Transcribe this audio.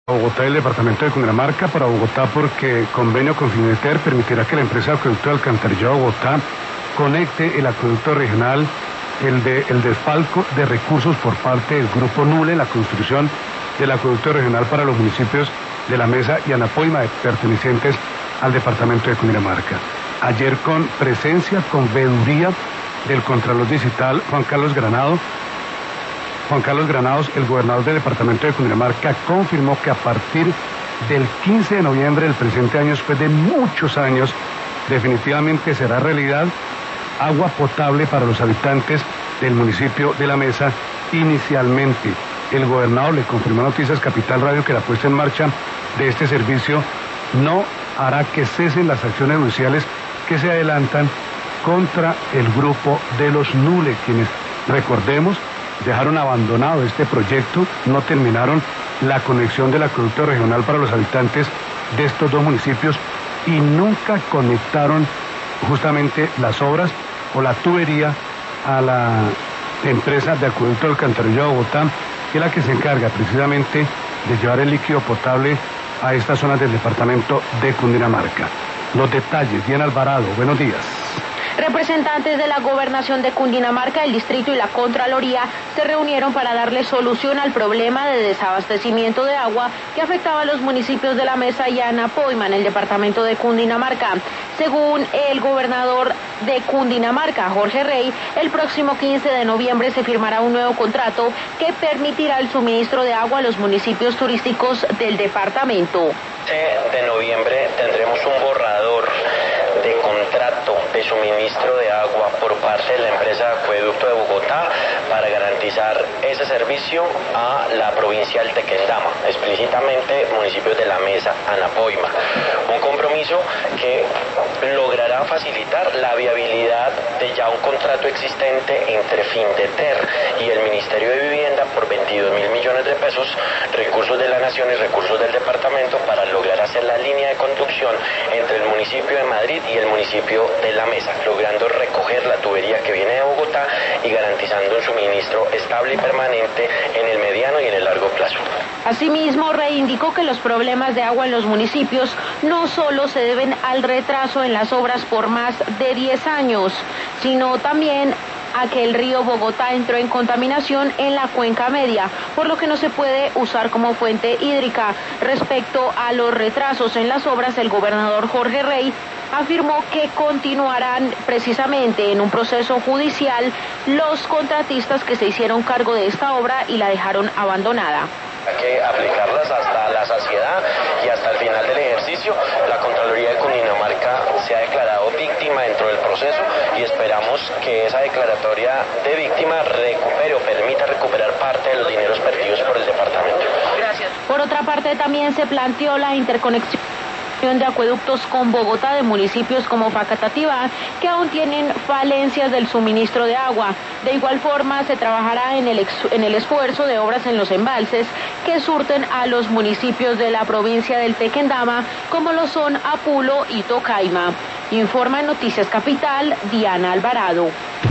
Bogotá y el departamento de Cundinamarca. Para Bogotá porque convenio con Fineter permitirá que la empresa de acueducto de alcantarillado de Bogotá conecte el acueducto regional, el desfalco de recursos por parte del Grupo Nule, la construcción del acueducto regional para los municipios de La Mesa y Anapoima, pertenecientes al departamento de Cundinamarca. Ayer con presencia, con veeduría del Contralor Distrital Juan Carlos Granados, el gobernador del departamento de Cundinamarca, confirmó que a partir del 15 de noviembre del presente año, después de muchos años, definitivamente será realidad agua potable para los habitantes del municipio de La Mesa. Inicialmente, el gobernador le confirmó a Noticias Capital Radio que la puesta en marcha de este servicio no hará que cesen las acciones judiciales que se adelantan contra el grupo de los Nule, quienes, recordemos, dejaron abandonado este proyecto, no terminaron la conexión del acueducto regional para los habitantes de estos dos municipios y nunca conectaron justamente las obras o la tubería a la empresa de acueducto del alcantarillado de Bogotá, que es la que se encarga precisamente de llevar el líquido potable a estas zonas del departamento de Cundinamarca. Los detalles, Diana Alvarado, buenos días. Representantes de la Gobernación de Cundinamarca, el Distrito y la Contraloría se reunieron para darle solución al problema de desabastecimiento de agua que afectaba a los municipios de La Mesa y Anapoima en el departamento de Cundinamarca. Según el gobernador de Cundinamarca, Jorge Rey, el próximo 15 de noviembre se firmará un nuevo contrato que permitirá el suministro de agua a los municipios turísticos del departamento. De noviembre tendremos un borrador de contrato de suministro de agua por parte de la empresa de acueducto de Bogotá para garantizar ese servicio a la provincia del Tequendama, explícitamente municipios de La Mesa, Anapoima. Un compromiso que logrará facilitar la viabilidad de ya un contrato existente entre Findeter y el Ministerio de Vivienda por 22.000 millones de pesos, recursos de la Nación y recursos del departamento, para lograr hacer la línea de conducción entre el municipio de Madrid y el municipio de La Mesa, logrando recoger la tubería que viene de Bogotá y garantizando un suministro estable y permanente en el mediano y en el largo plazo. Asimismo, reindicó que los problemas de agua en los municipios no solo se deben al retraso en las obras por más de 10 años, sino también a que el río Bogotá entró en contaminación en la cuenca media, por lo que no se puede usar como fuente hídrica. Respecto a los retrasos en las obras, el gobernador Jorge Rey afirmó que continuarán precisamente en un proceso judicial los contratistas que se hicieron cargo de esta obra y la dejaron abandonada. Hay que aplicarlas hasta la saciedad y hasta el final del ejercicio. La Contraloría de Cundinamarca se ha declarado víctima dentro del proceso y esperamos que esa declaratoria de víctima recupere o permita recuperar parte de los dineros perdidos por el departamento. Gracias. Por otra parte, también se planteó la interconexión de acueductos con Bogotá de municipios como Facatativá, que aún tienen falencias del suministro de agua. De igual forma, se trabajará en el esfuerzo de obras en los embalses que surten a los municipios de la provincia del Tequendama, como lo son Apulo y Tocaima. Informa en Noticias Capital, Diana Alvarado.